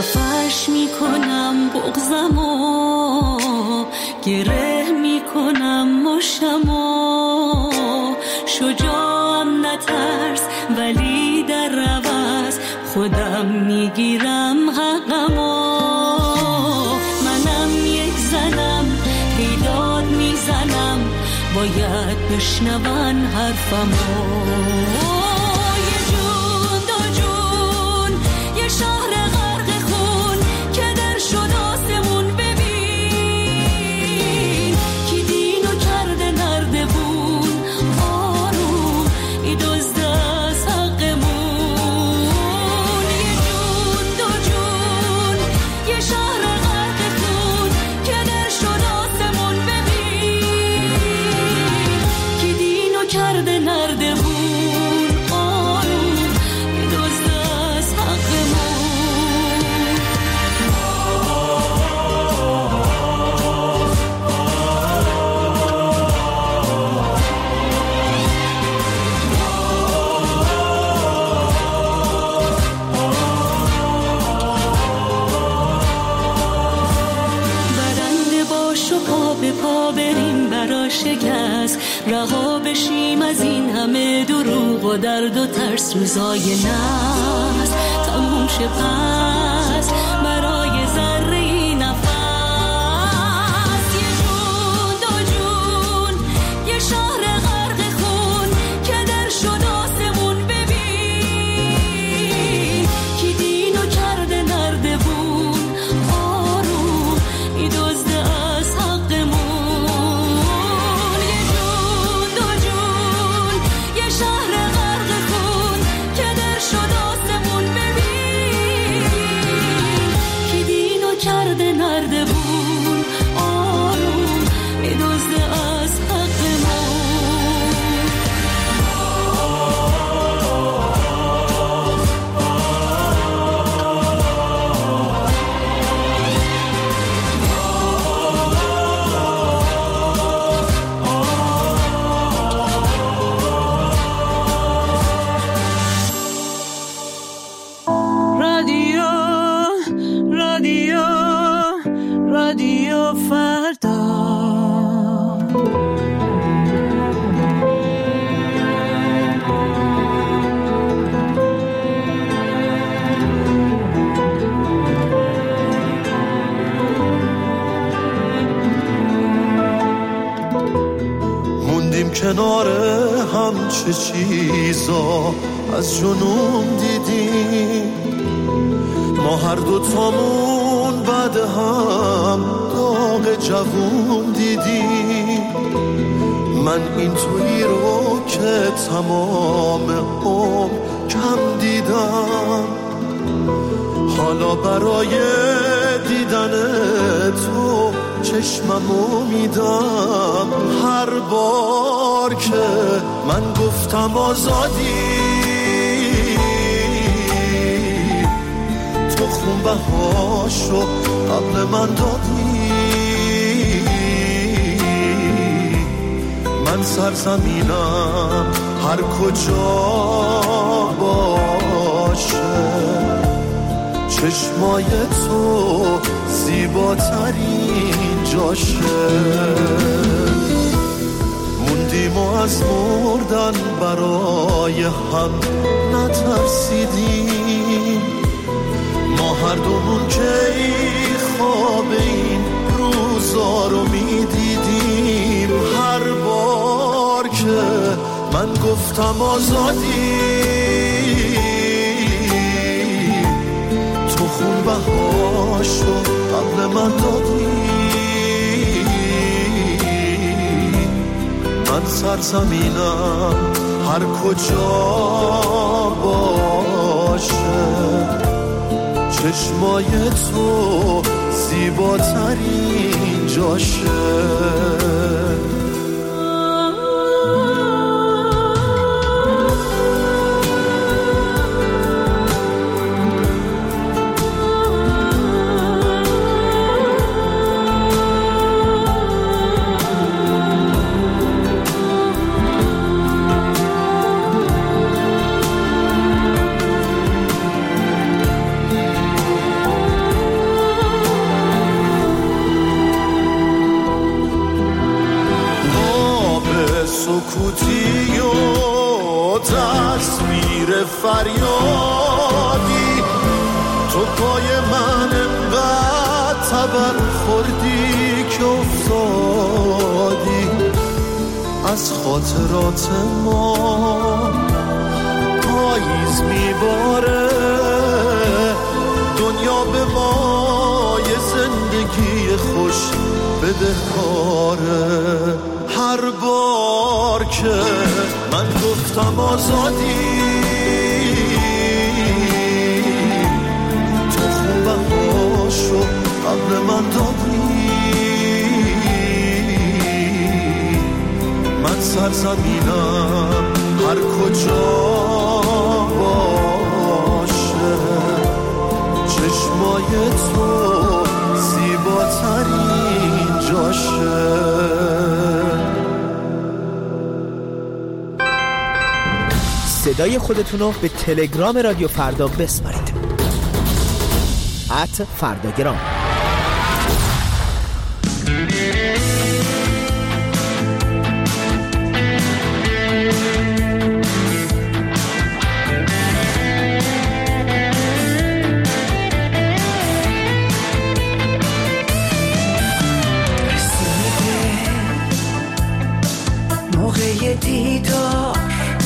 خفش میکنم بغضمو، گره میکنم مشتمو، شجاعم نترس ولی در عوض خودم میگیرم حقمو. منم یک زنم پیداد میزنم، باید بشنون حرفمو. یه جون دو جون یه شهر غرق خون که در شد آسمون، ببین کی دینو کرده نردبون، آروم ای دزد از حقمون. یه جون دو جون یه شهر غرق خون که در شد آسمون، ببین کی دینو کرده نردبون، آروم ای دزد از حقمون. برنده باش و پا به پا بریم برا شکست، رها بشیم از این همه دروغ و درد و ترس. روزای نحس تموم شه پس برای ذره نفس. یه جون دو جون یه شهر غرق خون که در شد آسمون، ببین کی دینو کرده نردبون، آروم ای دزد از حقمون. یه جون دو جون یه شهر غرق خون که در شد آسمون، ببین کی دینو کرده نردبون، آروم ای دزد از حقمون. رادیو رادیو رادیو فردا. موندیم کنار هم، چه چیزا از جنون دیدیم، ما هر دوتامون بعد هم داغ جوون دیدیم. من این تویی رو که تمام عمر کم دیدم، حالا برای دیدن تو چشممو میدم. هر بار که من گفتم آزادی، تو خون بهاشو قبل من دادی. من سرزمینم هر کجا باشه، چشمای تو زیباترین جاشه. موندیم و از مردن برای هم نترسیدیم، ما هر دومون که خواب این روزا رو میدیدیم. هر بار که من گفتم آزادی، تو خون بهاشو قبل من دادی. من سرزمینم هر کجا باشه، چشمای تو زیباترین جاشه. فریادی، تو پای من انقدر تبر خوردی که افتادی از خاطرات ما. پاییز میباره دنیا به ما یه زندگی خوش بدهکاره. هر بار که من گفتم آزادی، تو خوبه هاشو قبل من دادی. من سرزمینم هر کجا باشه، چشمای تو زیباترین جاشه. صدای خودتونو به تلگرام رادیو فردا بسپارید. @فرداگرام. دیدار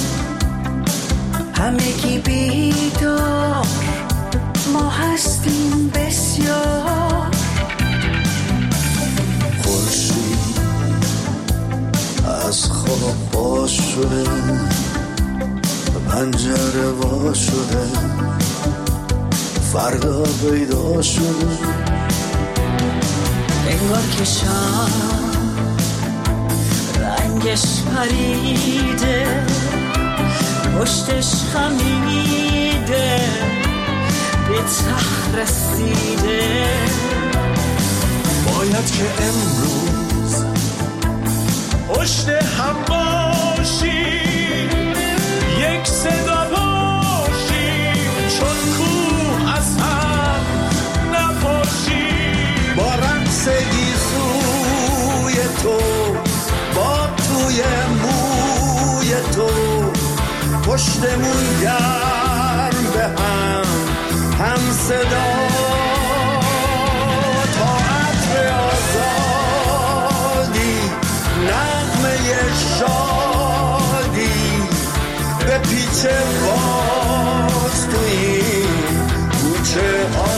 همگی بیدار، ما هستیم بسیار. خورشید از خواب پا شده، پنجره وا شده، فردا پیدا شده. انگار که شب رنگش پریده، پشتش خمیده، به ته رسیده. باید که امروز پشت هم باشیم، یک صدا باشیم، چون کوه از هم نپاشیم. با رقص گیسوی تو، با توی موی تو، پشتمون گرم به هم صدا. تا عطر آزادی، نغمه شادی، به پیچ باز تو این کوچه ها.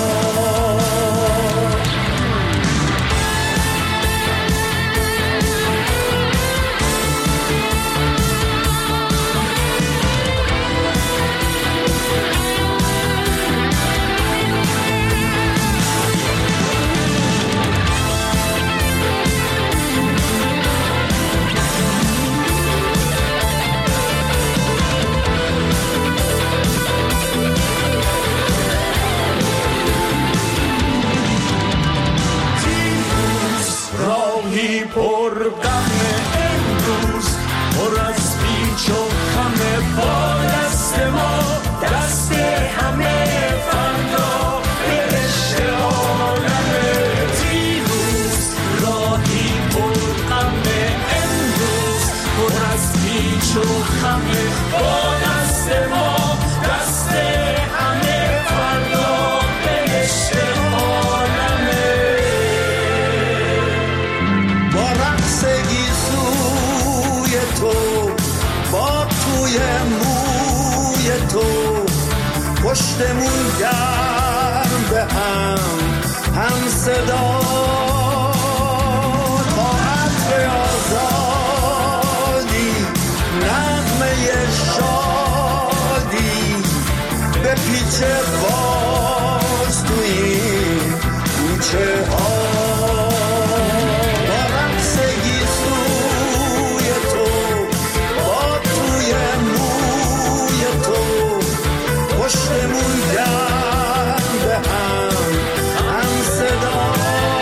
پر غم امروز، پر از پیچ و خم، با دست ما دست همه فردا به رشته عالمه. دیروز راهی پر غم امروز، پر از پیچ و خم، با دست ما دست همه فردا به رشته عالمه. با توی موی تو، پشتمون گرم به هم صدا. تا عطر آزادی، نغمه شادی، به پیچ باز تو این کوچه ها. پشتمون گرم به هم صدا.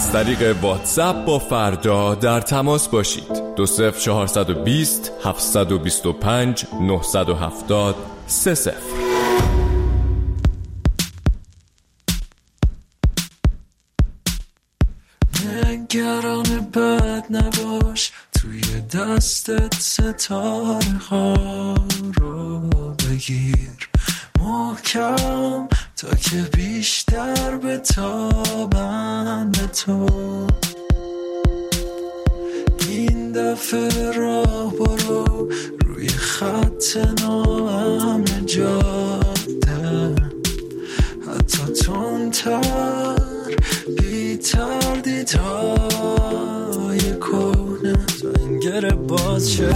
از طریق واتساپ با فردا در تماس باشید. 20420 725 970 30. نگران بد نباش، توی دستت ستاره ها رو بگیر محکم تا که بیشتر بتابن به تو. این دفعه راه برو روی خط ناامن جاده، حتی تندتر بی تردیدهای کنه تا این گره باز شه.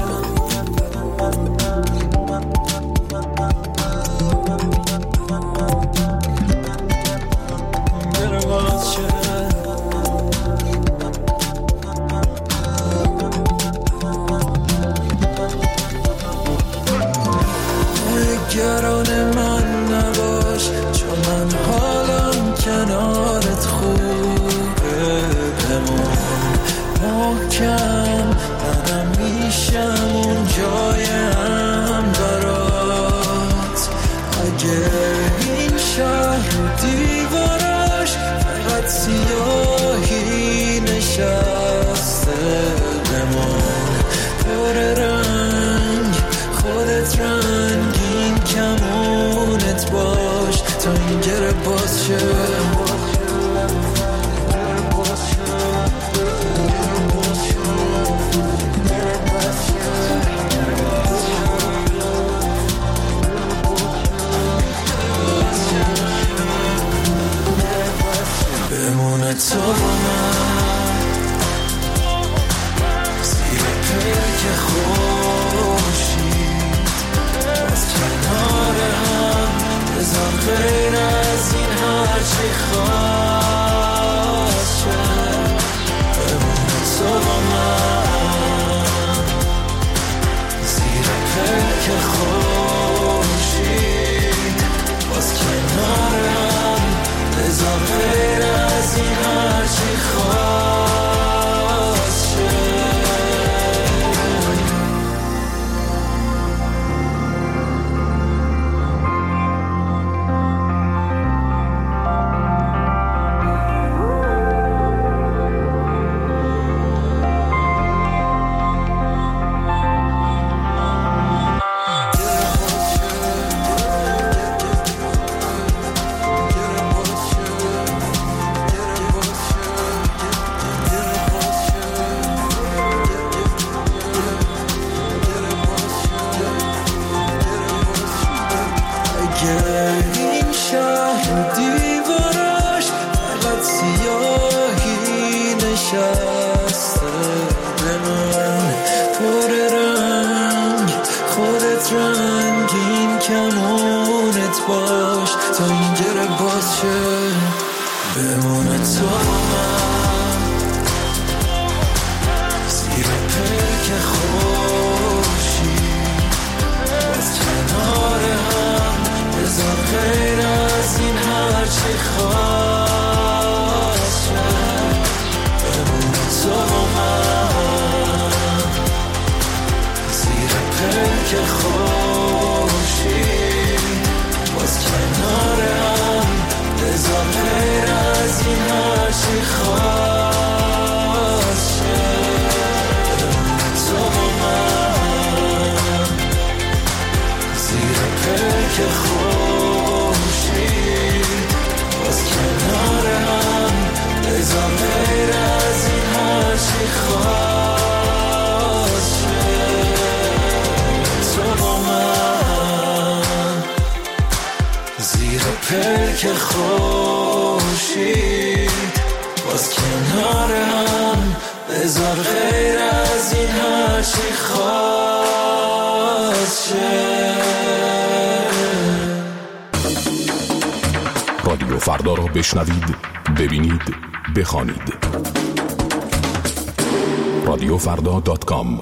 نگران من نباش، چون من حالم کنارت خوبه. بمون محکم، منم میشم اون جایم برات. اگه این شهر رو دیوارش فقط سیاهی نشسته، بمون پر رنگ خودت رنگین کمونت باش تا این گره باز شه. بمونه تو با من زیر پلک خورشید، باز کنار هم بذار غیر از این هرچی خواست شه. بمونه تو با من زیر پلک خورشید، باز کنار هم بذار غیر از این هرچی خواست شه. این شهر دیوارش فقط سیاهی نشسته، بمون پر رنگ خودت رنگین کمونت باش تا این گره باز شه. بمونه تو من زیر پلک خورشید، باز کنار هم بذار غیر از این هرچی خواست شه. بمونه تو من زیر پلک خورشید، باز کنار هم بذار غیر از این هرچی خواست شه. بمونه تو من زیر پلک خورشید، باز کنار هم بذار غیر از این هرچی خواست شه. تو با من زیر پلک خورشید، باز کنار هم بذار غیر از این هرچی خواست شه. رادیو فردا را بشنوید، ببینید، بخوانید. radiofrda.com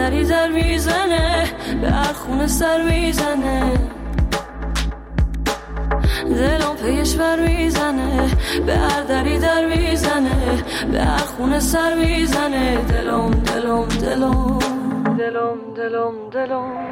دری در میزنه، به هر خونه سر میزنه، دلم پیش بر میزنه، به هر دری در میزنه، به هر خونه سر میزنه، دلم دلم دلم دلم دلم دلم.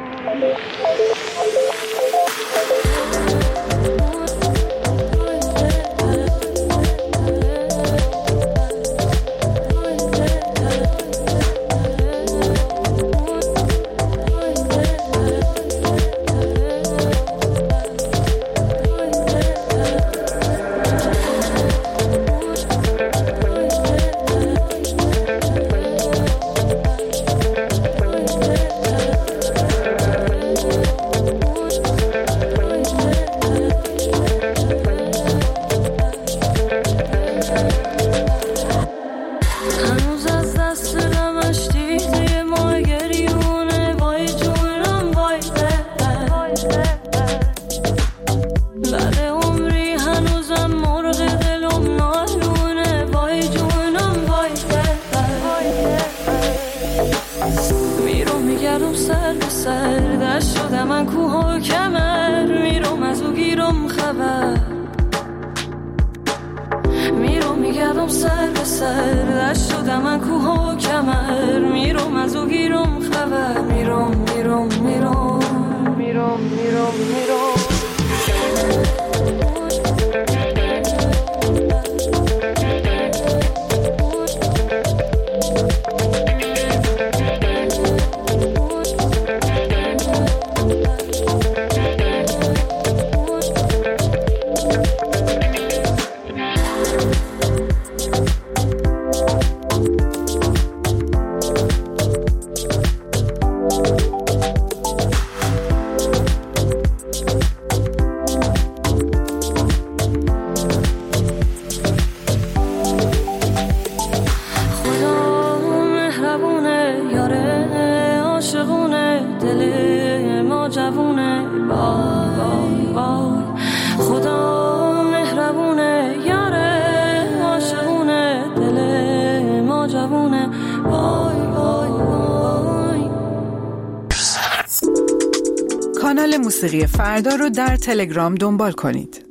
کانال موسیقی فردا رو در تلگرام دنبال کنید.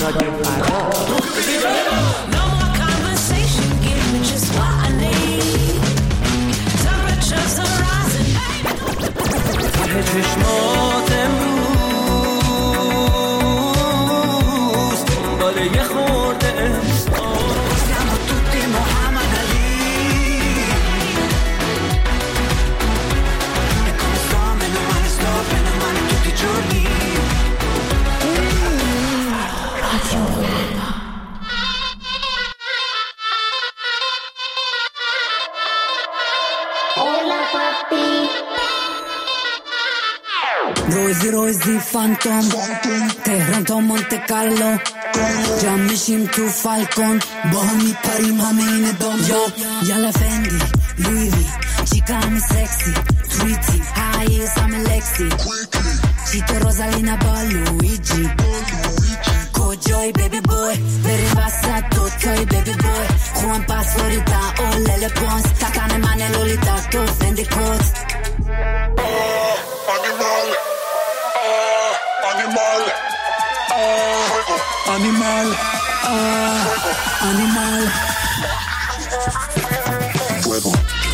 رادیو فردا. چشمات امروز دنباله یه خورده احساس siamo tutti Muhammad Ali e come sto meno male tutti i giorni روزی فانتوم تهران تا مونته کارلو جمع میشیم تو فالکون با هم میپریم همه این دام یالا فندی لویوی چیکا همه سکسی تویتی هاییز همه لکسی چیتو روزالینا با لویجی کجای بیبی بوی بریم وسط دوتای بیبی بوی خوان پاس فلوریدا اولل پونس تکن من لولیتا تو فندی کوت Animal, animal. Fuego.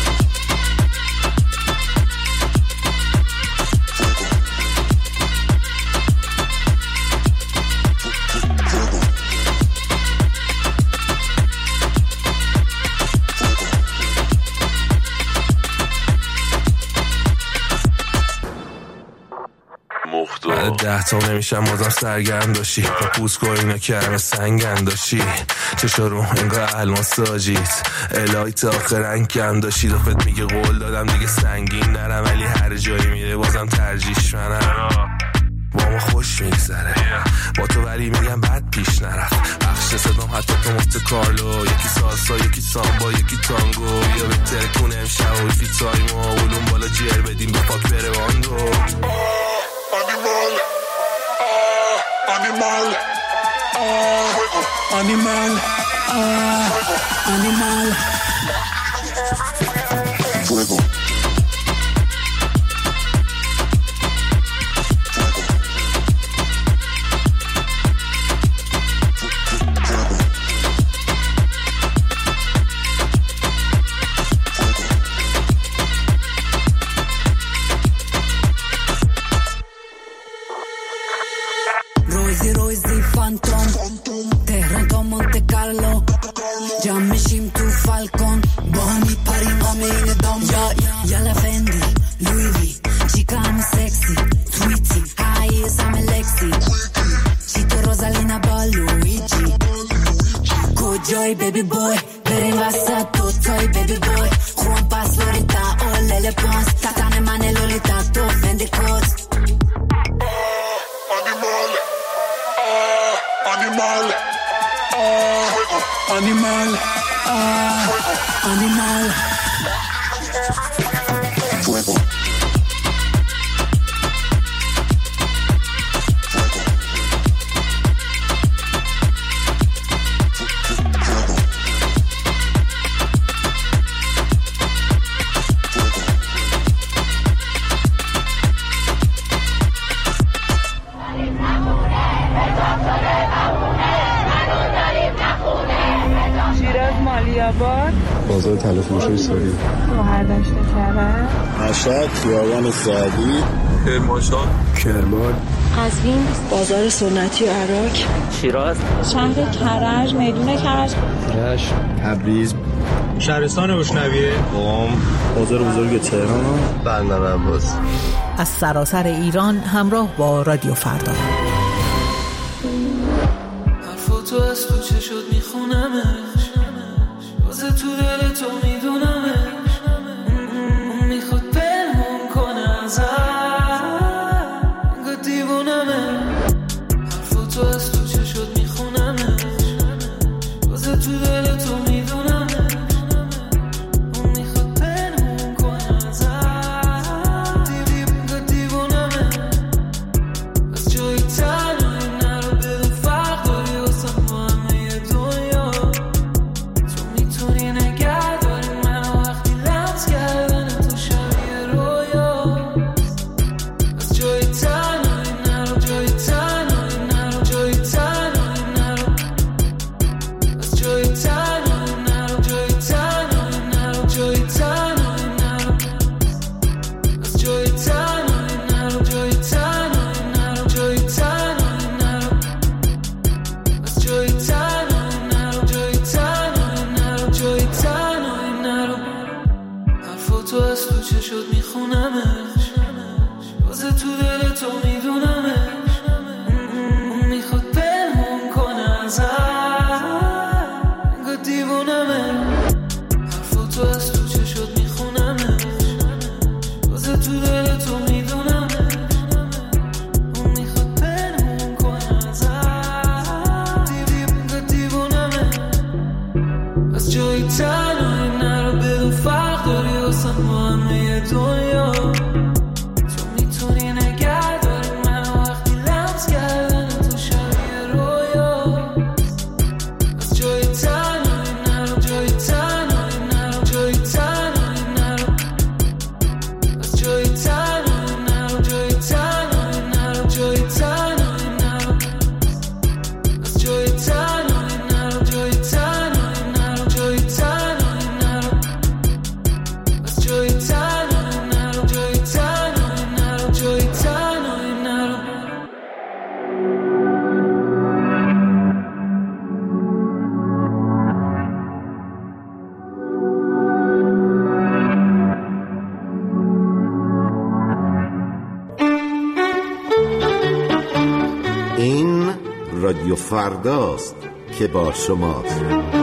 بعد 10 تا نمیشم بازم سرگرم داشتی با پوست که اینا کرم سنگن داشتی چشا رو انگار الماس داجیت الایت آخر رنگم داشتی دفت میگه قول دادم دیگه سنگین نرم ولی هر جایی میره بازم ترجیش منم با ما خوش میگذره با تو ولی میگم بد پیش نرفت بخش صدام حتی تو مفت کارلو یکی سالسا یکی سامبا یکی تانگو یا بهتره کنه امشب و فی تایمو اولون بالا جر بدیم به پاک بره باندو Animal, animal, animal, fuego. روزی فانتوم تهران تا مونته کارلو جمع میشیم تو فالکون با هم میپریم همه این دام یالا فندی لویوی چیکا همه سکسی تویتی هاییز همه لکسی چیتو روزالینا با لویجی کجای بیبی بوی بریم وسط دوتای بیبی بوی خوان پاس فلوریدا اولل پونس تکن من لولیتا تو فندی کوت Animal, animal, animal, fuego. بازار تلفروشی ساری شهردشت کرد مشهد خیابان سعدی کرمان قزوین بازار سنتی عراق شیراز شهر کرج میدون کرج رشت تبریز شهرستان بشنویه قم بازار بزرگ تهران بندر عباس از سراسر ایران همراه با رادیو فردا. حرفاتو از تو چه شد میخونمش واسه تو دل تو میدونمش اون میخواد پنهون کنه ازم انگار دیوونمه حرفاتو از تو چه شد میخونمش واسه تو دل تو میدونمش اون میخواد پنهون کنه ازم انگار دیوونمه از جایی تنهایی نرو بدون فرق داری واسه ما همه دنیا تو میتونی نگه داری منو وقتی لمس کردن تو شبیه رویا از جایی تنهایی نرو جایی این رادیو فرداست که با شماست.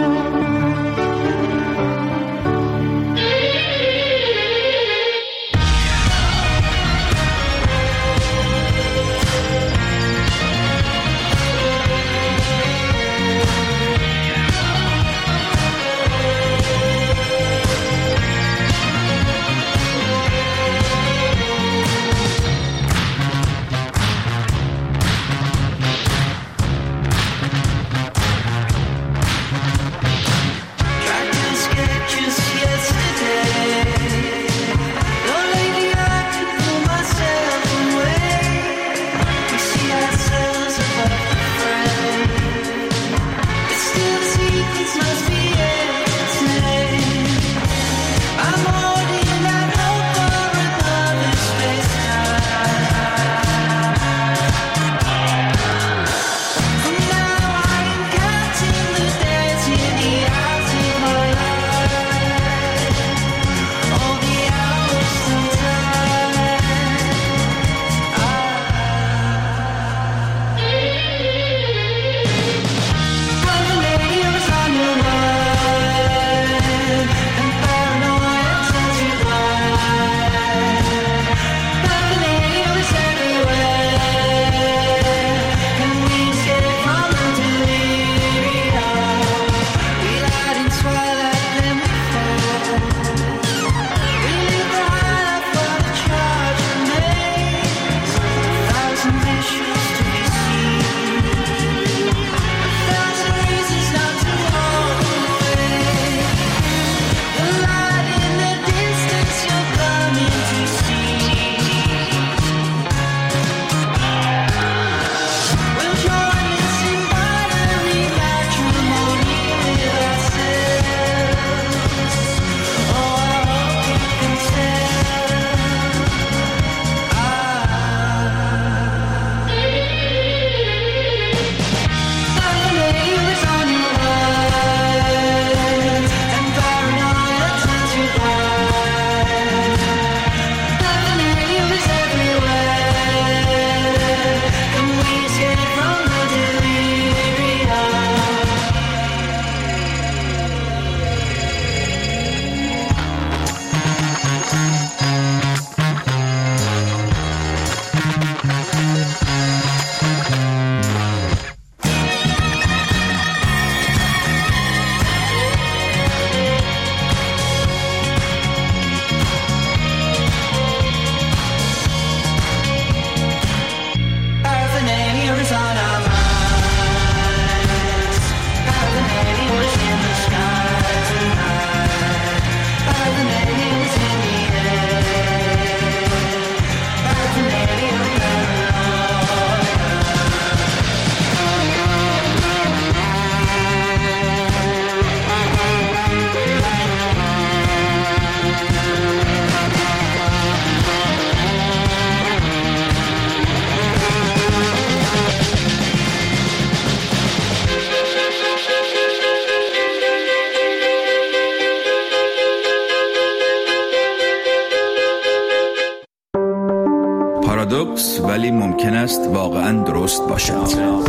پارادوکس ولی ممکن است واقعا درست باشد.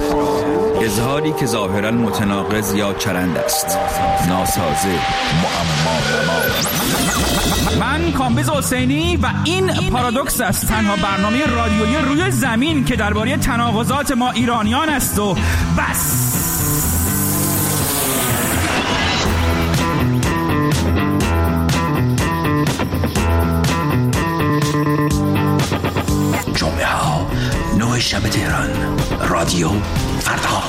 اظهاری که ظاهرا متناقض یا چرند است، ناسازه، معما. من کامبیز حسینی و این پارادوکس است، تنها برنامه رادیویی روی زمین که درباره تناقضات ما ایرانیان است و بس. جمعه ها 9 شب تهران، رادیو فردا.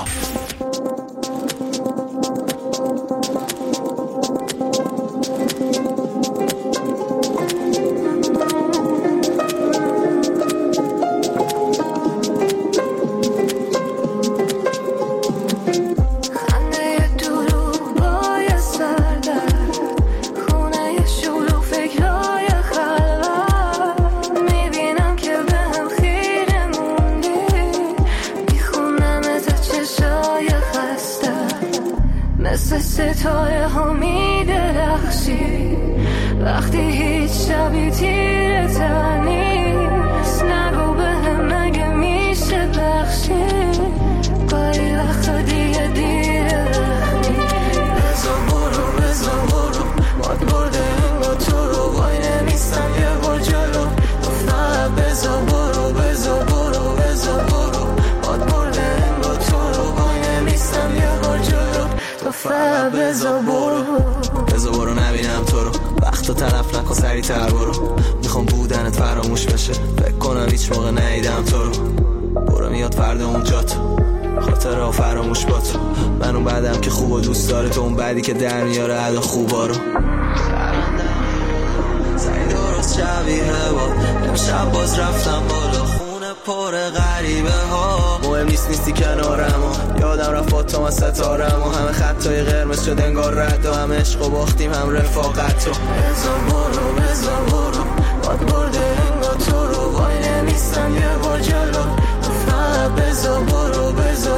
ستاره ها می درخشی وقتی هیچ شبی تیره تر نیست. نگو به هم نگه میشه بخشی تلف نکن سریع‌تر برو، میخوام بودنت فراموش بشه، فکر کنم هیچ موقع ندیدم تو رو. برو میاد فردا اونجا تو خاطره ها فراموش با تو، من اون بعدم که خوب و دوست داره، تو اون بعدی که در میاره ادا خوبا رو. سعی درست شبیه با امشب باز رفتم بالا خونه پر غریبه ها، مهم نیستی کنارم و یادم رفت با تو من ستارم و همه خطای قرمز شد انگار رد و هم عشق و باختیم هم رفاقت تو. بزا برو باد برده انگار تو رو وای نمیستم یه بار جلو، فقط بزا برو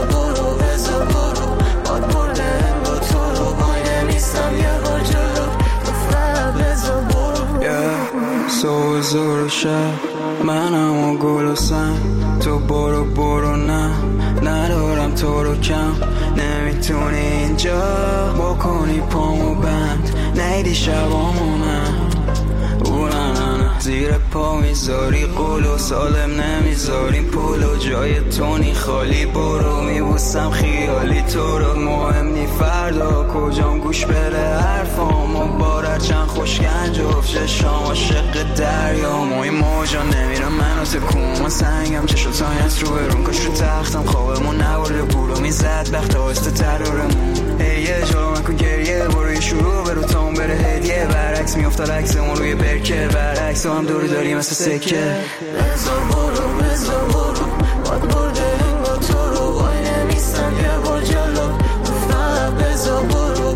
باد برده انگار تو رو وای نمیستم یه بار جلو، فقط بزا برو. سو زور شب منم و گل و سن، تو برو نه ندارم تو رو کم، نمیتونی اینجا بکنی پامو بند، نیدی شبامونم نه زیر پا میذاری قول و سالم نمیذاریم پول و جای تونی خالی، برو میبوسم خیالی تو رو، مهم نی فردا کجام گوش بده حرفام و بارر چند خوشگنج افشه شام عاشق دریام و این موجا نمیرم منو تکون سنگم چشو تایت رو برون کاش رو تختم خوابمون نباره بولو میزد بخت آسته ترارمون یه جا من کن گریه برو یه شروع برو تاون بره هدیه برعکس میافتاد عکسمون روی برکه برعکس هم دور داری مثل سکه. بزا برو باد برده انگار تو رو وای نمیستم یه بار جلو، فقط بزا برو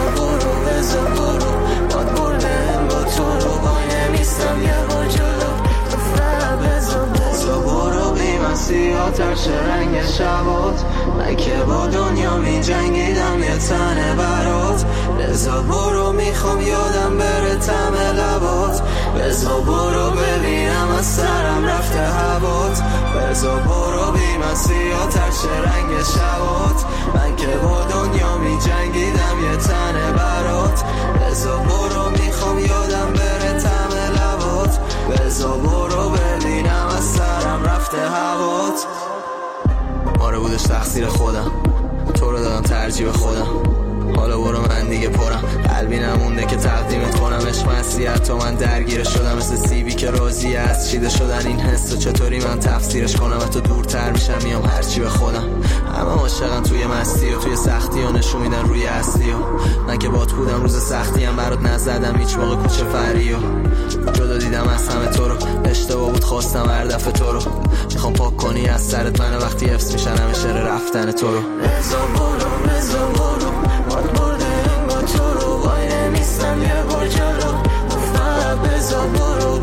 باد برده انگار تو رو وای نمیستم یه بار جلو، فقط بزا برو بی مسیحات هرچه رنگ شبات، من که با دنیا می جنگیدم یه تنه برات، بزا برو میخوام یادم بره طعم لبات، بزا برو ببینم از سرم رفته هوات، بزا برو بی مسیحات هرچه رنگ شبات، من که با دنیا می جنگیدم یه تنه برات، بزا برو میخوام یادم بره طعم لبات، بزا برو ببینم از سرم رفته هوات. آره بودش تقصیر خودم، تو رو دادم ترجیح خودم، حالا برو من دیگه پرم، قلبی نمونده که تقدیمت کنم، عشق مسیحت تو من درگیر شدم مثل سیبی که راضیه از چیده شدن این حس و چطوری من تفسیرش کنم، از تو دورتر میشم میام هرچی به خودم، همه عاشقن توی مستی و توی سختی و نشون میدن روی اصلی و من که بات بودم روز سختی هم برات نزدم هیچ موقع کوچه فری و جدا دیدم از همه تو رو، اشتباه بود خواستم هر دفعه تو رو، میخوام پاک کنی از سرت من وقتی حفظ میشن همه شعر رفتن تو رو. بزا برو باد برده انگار تو رو وای نمیستم یه بار جلو، فقط بزا برو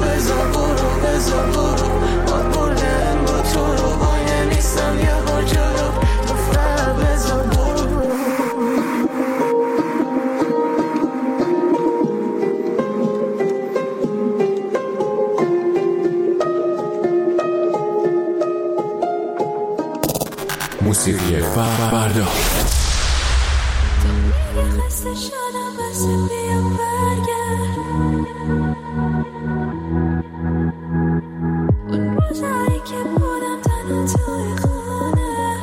باد برده انگار تو رو وای نمیستم یه بار جلو، فقط بزا برو. موسیقی فردا خسته شدم بس بیام برگرد، اون روزایی که بودم تنها توی خونه،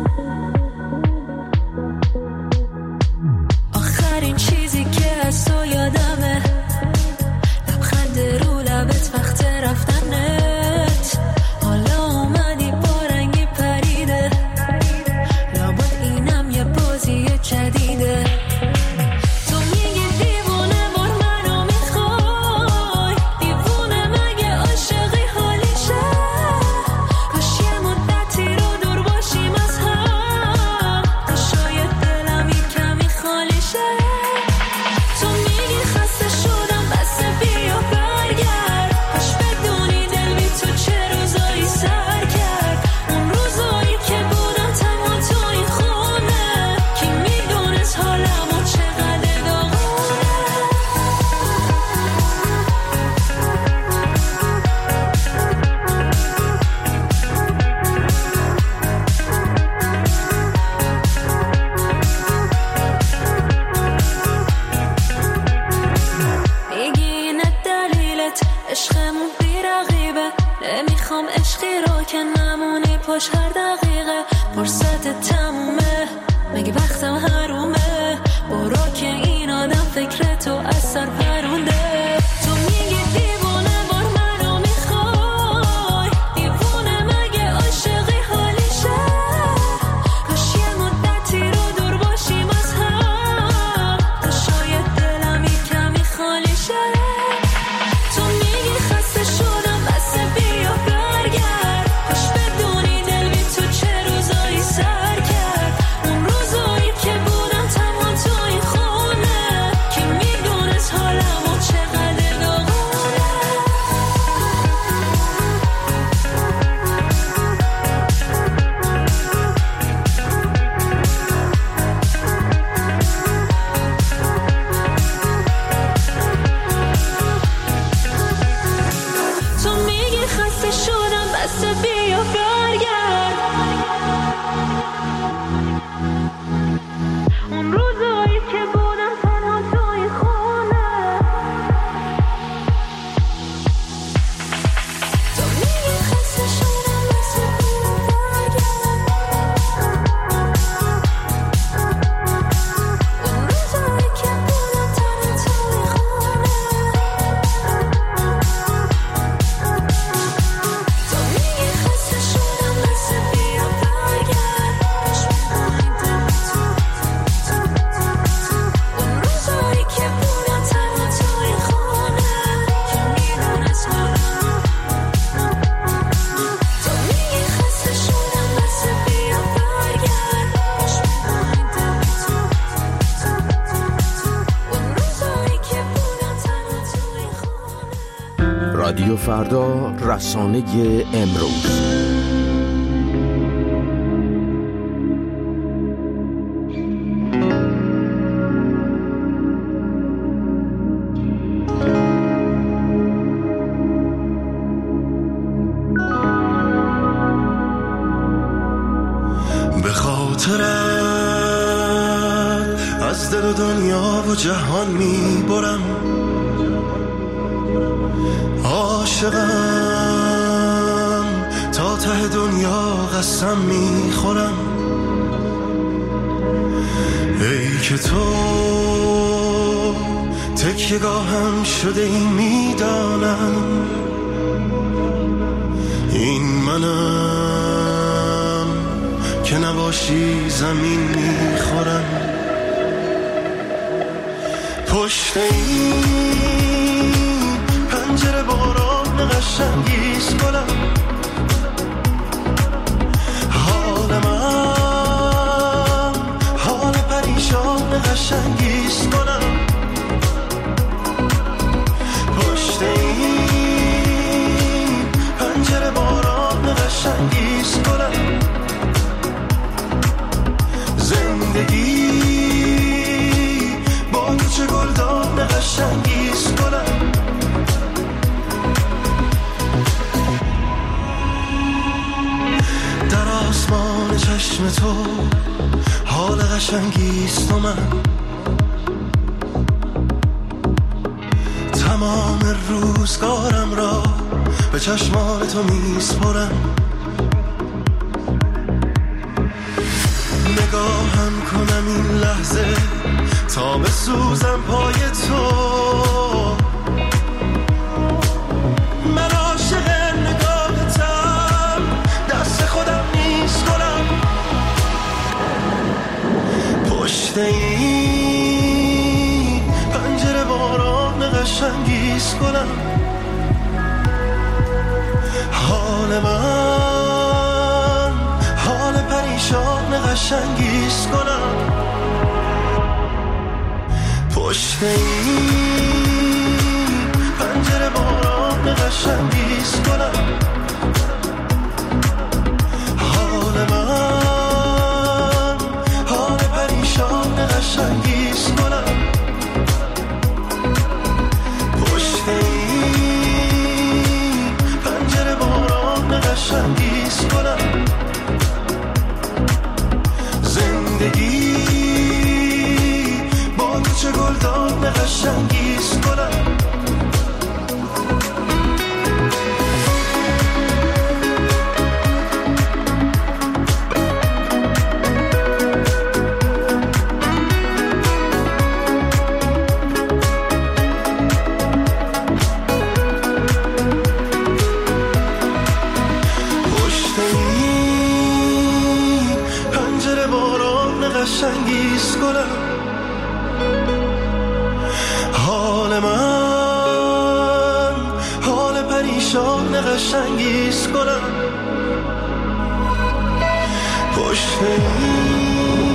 آخرین چیزی که از تو یادمه لبخند رو لبت وقت رفتنت، حالا اومدی با رنگی پریده، لابد اینم یه بازی جدیده، تو میگی دیوونه بار منو میخوای، دیوونه مگه عاشقی حالیشه، کاش یه مدتی رو دور باشیم از هم، کاش شاید دلم یه کمی خالی شه، تو میگی خسته شدم بس بیا برگرد، کاش بدونی دل بی تو چه روزایی سر کرد، اون روزایی که بودم تنها تو این خونه، کی میدونست حالمو چقدر داغونه. میگی اینه دلیلت عشقمون بی رقیبه، نمیخوام عشقی رو که نمونی پشت هر دقیقه، فرصت تمومه مگه وقتم حرومه، برو که این آدم فکر تو از سر پرونده، رادیو فردا، رسانه امروز. به خاطرت از دل و دنیا و جهان میبرم، عاشقم تا ته دنیا قسم میخورم. ای که تو تکیه‌گاهم شده این میدانم، این منم که نباشی زمین میخورم. پشت این پنجره باران قشنگیست گلم، حال من حال پریشان قشنگیست گلم. پشت این پنجره باران قشنگیست گلم. زندگی با تو چه گلدان قشنگیست گلم. در آسمان چشم تو حال قشنگیست و من تمام روزگارم را به چشمان تو میسپرم. نگاهم کنم این لحظه تا بسوزم پای تو. من عاشق نگاهتم، دست خودم نیست گلم. پشت این پنجره باران قشنگیست گلم. حال من حال پریشان قشنگیست گلم. پشت این پنجره باران قشنگیست گلم. حال من حال پریشان قشنگیست گلم. پشت این پنجره باران قشنگیست گلم. زندگی با تو چه گلدان قشنگیست گلم. قشنگیست گلم. حال من حال پریشان قشنگیست گلم. پشت این